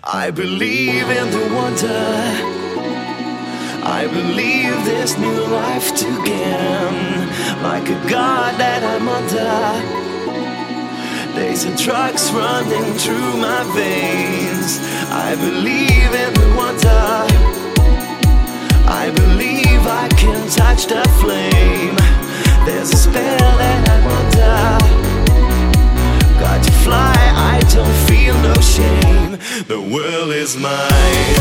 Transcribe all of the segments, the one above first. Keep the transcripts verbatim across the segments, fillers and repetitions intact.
I believe in the wonder. I believe this new life to gain. Like a god that I'm under. There's a drugs running through my veins. I believe in the wonder. I believe I can touch the flame. There's a spell that I'm under. Got to fly, I don't feel no shame. The world is mine.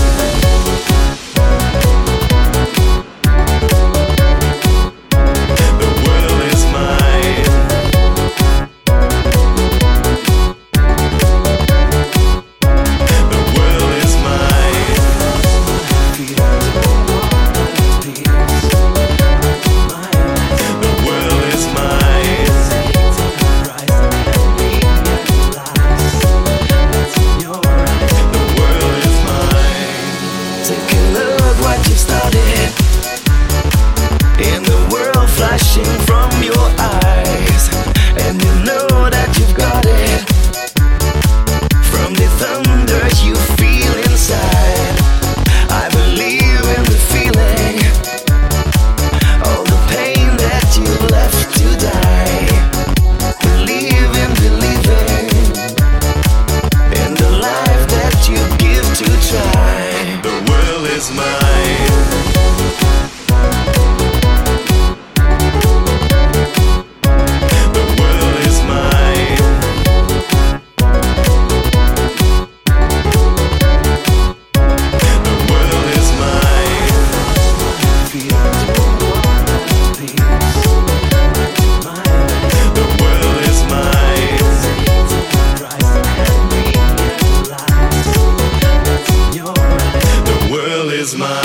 Flashing from your eyes, and you know that you've got it. From the thunder you feel inside, I believe in the feeling. All the pain that you left to die. Believe in believing in the life that you give to try. The world is mine. Is mine.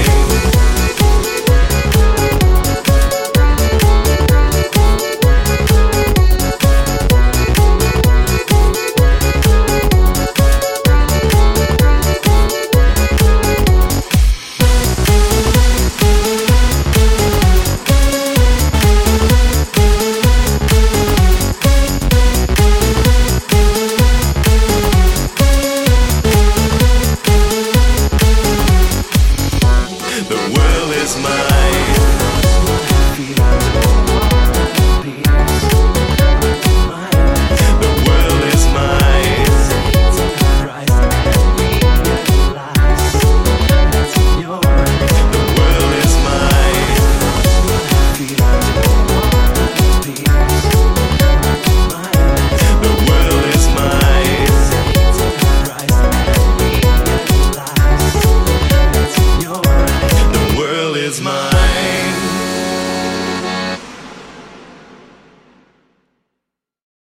The world is mine. The world is mine. The world is mine. The world is mine. The world is mine.